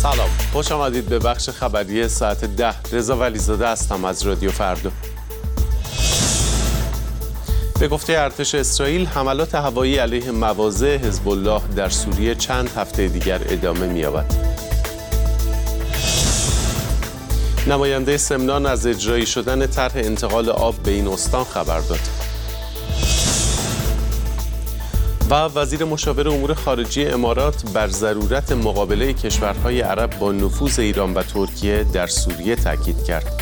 سلام، خوش آمدید به بخش خبری ساعت 10. رضا ولیزاده هستم از رادیو فردا. به گفته ارتش اسرائیل، حملات هوایی علیه مواضع حزب الله در سوریه چند هفته دیگر ادامه می‌یابد. نماینده سمنان از اجرایی شدن طرح انتقال آب به این استان خبر داد. و وزیر مشاور امور خارجه امارات بر ضرورت مقابله کشورهای عرب با نفوذ ایران و ترکیه در سوریه تاکید کرد.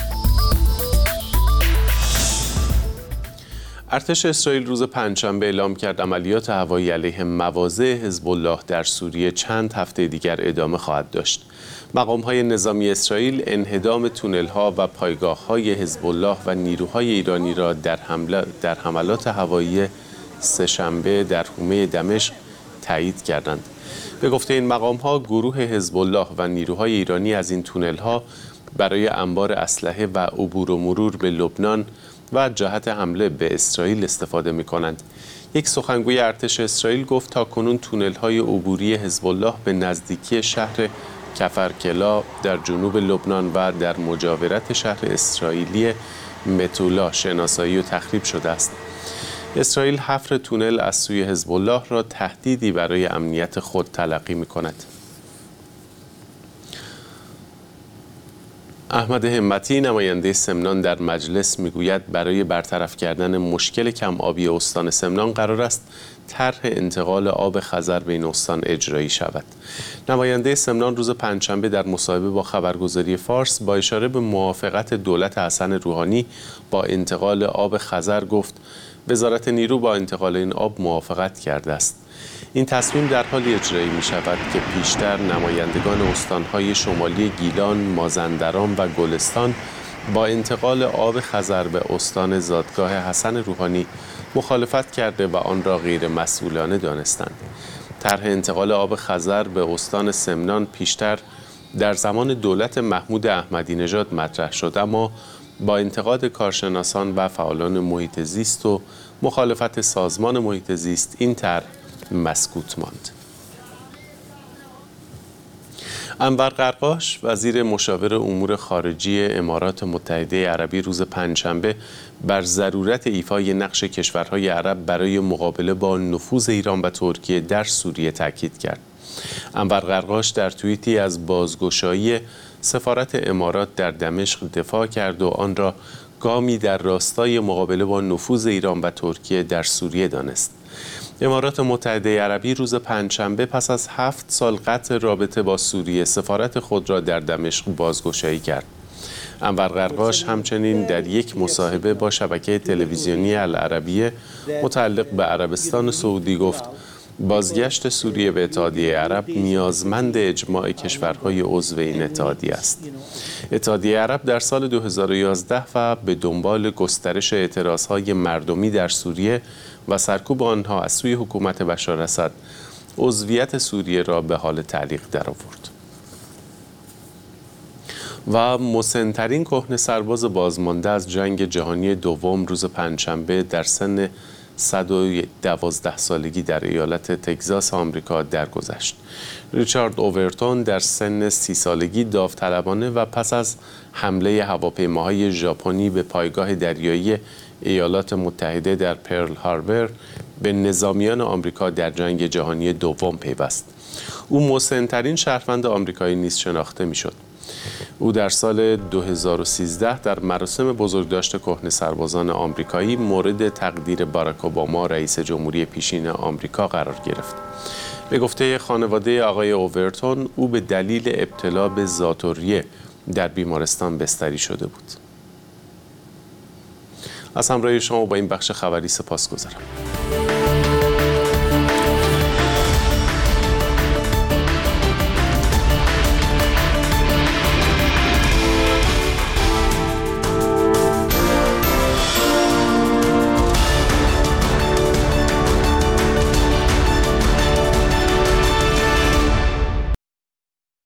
ارتش اسرائیل روز پنجشنبه اعلام کرد عملیات هوایی علیه مواضع حزب الله در سوریه چند هفته دیگر ادامه خواهد داشت. مقام‌های نظامی اسرائیل انهدام تونل‌ها و پایگاه‌های حزب الله و نیروهای ایرانی را در حملات هوایی سه‌شنبه در حومه دمشق تایید کردند. به گفته این مقام‌ها، گروه حزب الله و نیروهای ایرانی از این تونل‌ها برای انبار اسلحه و عبور و مرور به لبنان و جهت حمله به اسرائیل استفاده می‌کنند. یک سخنگوی ارتش اسرائیل گفت تاکنون تونل‌های عبوری حزب الله به نزدیکی شهر کفرکلا در جنوب لبنان و در مجاورت شهر اسرائیلی متولا شناسایی و تخریب شده است. اسرائیل حفر تونل از سوی حزب الله را تهدیدی برای امنیت خود تلقی می‌کند. احمد همتی، نماینده سمنان، در مجلس میگوید برای برطرف کردن مشکل کم آبی استان سمنان قرار است طرح انتقال آب خزر به این استان اجرایی شود. نماینده سمنان روز پنجشنبه در مصاحبه با خبرگزاری فارس با اشاره به موافقت دولت حسن روحانی با انتقال آب خزر گفت وزارت نیرو با انتقال این آب موافقت کرده است. این تصمیم در حالی اجرایی می شود که پیشتر نمایندگان استانهای شمالی گیلان، مازندران و گلستان با انتقال آب خزر به استان زادگاه حسن روحانی مخالفت کرده و آن را غیر مسئولانه دانستند. طرح انتقال آب خزر به استان سمنان پیشتر در زمان دولت محمود احمدی نژاد مطرح شد، اما با انتقاد کارشناسان و فعالان محیط زیست و مخالفت سازمان محیط زیست این طرح مسکوت ماند. انور قرقاش، وزیر مشاور امور خارجه امارات متحده عربی، روز پنجشنبه بر ضرورت ایفای نقش کشورهای عرب برای مقابله با نفوذ ایران و ترکیه در سوریه تاکید کرد. انور قرقاش در توییتی از بازگشایی سفارت امارات در دمشق دفاع کرد و آن را گامی در راستای مقابله با نفوذ ایران و ترکیه در سوریه دانست. امارات متحده عربی روز پنجشنبه پس از 7 سال قطع رابطه با سوریه سفارت خود را در دمشق بازگشایی کرد. انور قرقاش همچنین در یک مصاحبه با شبکه تلویزیونی العربیه متعلق به عربستان سعودی گفت بازگشت سوریه به اتحادیه عرب نیازمند اجماع کشورهای عضو این اتحادیه است. اتحادیه عرب در سال 2011 و به دنبال گسترش اعتراضهای مردمی در سوریه و سرکوب آنها از سوی حکومت بشار اسد عضویت سوریه را به حال تعلیق درآورد. و مسن‌ترین کهنه سرباز بازمانده از جنگ جهانی دوم روز پنجشنبه در سن 112 سالگی در ایالت تگزاس آمریکا درگذشت. ریچارد اوورتون در سن 30 سالگی داوطلبانه و پس از حمله هواپیماهای ژاپنی به پایگاه دریایی ایالات متحده در پرل هاربر به نظامیان آمریکا در جنگ جهانی دوم پیوست. او مسن‌ترین شهروند آمریکایی نیز شناخته می‌شد. او در سال 2013 در مراسم بزرگداشت کهنه سربازان آمریکایی مورد تقدیر باراک اوباما رئیس جمهوری پیشین آمریکا قرار گرفت. به گفته خانواده آقای اوورتون، او به دلیل ابتلا به ذات‌الریه در بیمارستان بستری شده بود. از همراهی شما با این بخش خبری سپاسگزارم.